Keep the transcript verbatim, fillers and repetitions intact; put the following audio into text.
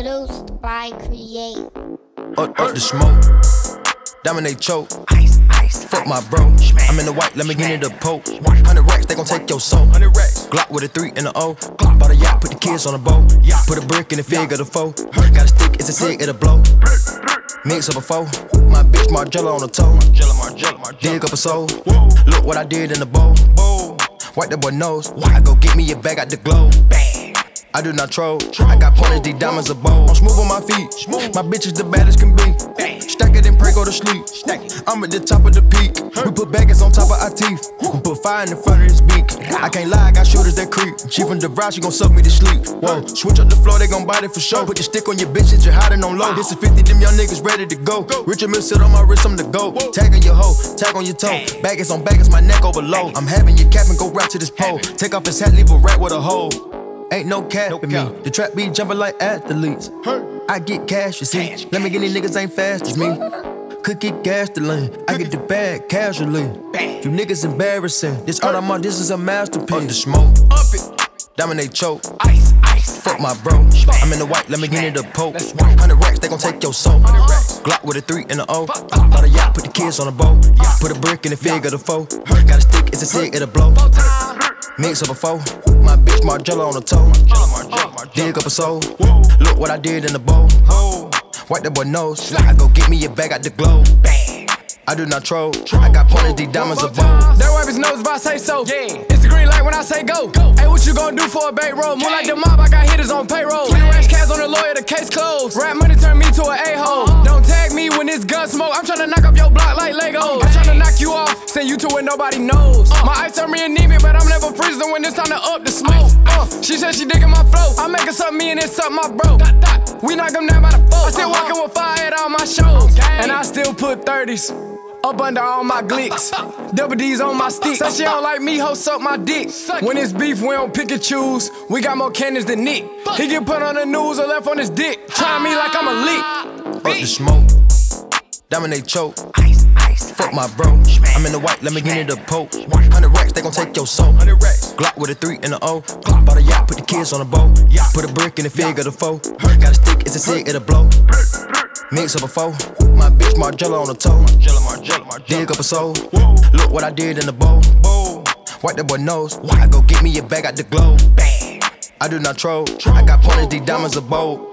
Produced by Create. Up, up the smoke, dominate choke. Ice, ice, Fuck my bro. I'm in the white, let me get into the poke. Hundred racks, they gon' take your soul. Glock with a three and a O. Bought a yacht, put the kids on a boat. Put a brick in the fig of the foe. Got a stick, it's a cig, it'll blow. Mix up a foe. My bitch Margiela on the toe. Dig up a soul. Look what I did in the bowl. Wipe that boy nose. I go get me a bag out the glow. I do not troll. I got pointers, these diamonds are bold. I'm smooth on my feet. My bitch is the baddest can be. Stack it and pray, go to sleep. I'm at the top of the peak. We put baggers on top of our teeth. We put fire in the front of his beak. I can't lie, I got shooters that creep. She from DeVry, she gon' suck me to sleep. Whoa, switch up the floor, they gon' bite it for sure. Put the stick on your bitches, you're hiding on low. This is fifty, them young niggas ready to go. Richard Mill sit on my wrist, I'm the go. Tag on your hoe, tag on your toe. Baggers on baggers, my neck overload. I'm having your cap and go right to this pole. Take off his hat, leave a rat with a hole. Ain't no cap no in me. The trap be jumping like athletes. I get cash, you see. Cash, Let me get these niggas ain't fast as me. Could get gas to lean. I get the bag casually. You niggas embarrassing. This art I'm on, this is a masterpiece. Up the smoke, up it, dominate choke. Ice, ice, fuck my bro. I'm in the white, let me get into the poke. Hundred racks, they gon' take your soul. Glock with a three and a O. Bought a yacht, put the kids on a boat. Put a brick in the fig of the foe. Got a stick, it's a cig, it'll blow. Mix up a foe. My bitch Margiela on the toe. Dig up a soul. Look what I did in the bowl. Wipe that boy nose. I go get me a bag out the glow. I do not troll. I got pointers, these diamonds are bold. That wipe his nose if I say so. Yeah. It's the green light when I say go. go. Hey, what you gon' do for a bait roll? More like the mob, I got hitters on payroll. Three rash cats on the lawyer, the case closed. Rap money turn me to an a-hole. Uh-huh. Don't tag me when it's gun smoke. I'm tryna knock up your block like Legos. I'm tryna knock you off, send you to where nobody knows. Uh. My ice turn me anemic, but I'm never freezing when it's time to up the smoke. Uh. She said she digging my flow. I make her suck me and then suck my bro. Dot, dot. We knock them down by the four. I still uh-huh. walking with fire at all my shows. Okay. And I still put thirties up under all my glicks. Double D's on my stick. Said she don't like me, ho, suck my dick. When it's beef, we don't pick and choose. We got more cannons than Nick. He get put on the news or left on his dick. Try me like I'm a lick. Up the smoke, dominate choke. Ice, ice, fuck my bro. I'm in the white, let me get into the poke. Hundred racks, they gon' take your soul. Glock with a three and a O. Bought a yacht, put the kids on a boat. Put a brick in the fig of the foe. Got a stick, it's a cig, it'll blow. Mix up a foe. My bitch Margiela on the toe. Dig up a soul. Look what I did in the bowl. Wipe that boy nose. I go get me a bag out the glow. I do not troll. I got pointers, these diamonds are bold.